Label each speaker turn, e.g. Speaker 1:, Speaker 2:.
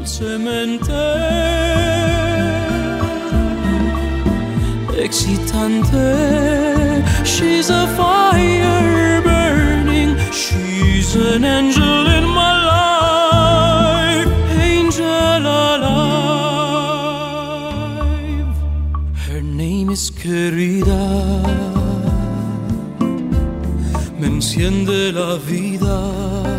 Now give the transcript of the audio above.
Speaker 1: dulcemente excitante. She's a fire burning, she's an angel in my life, angel alive. Her name is Querida, me enciende la vida.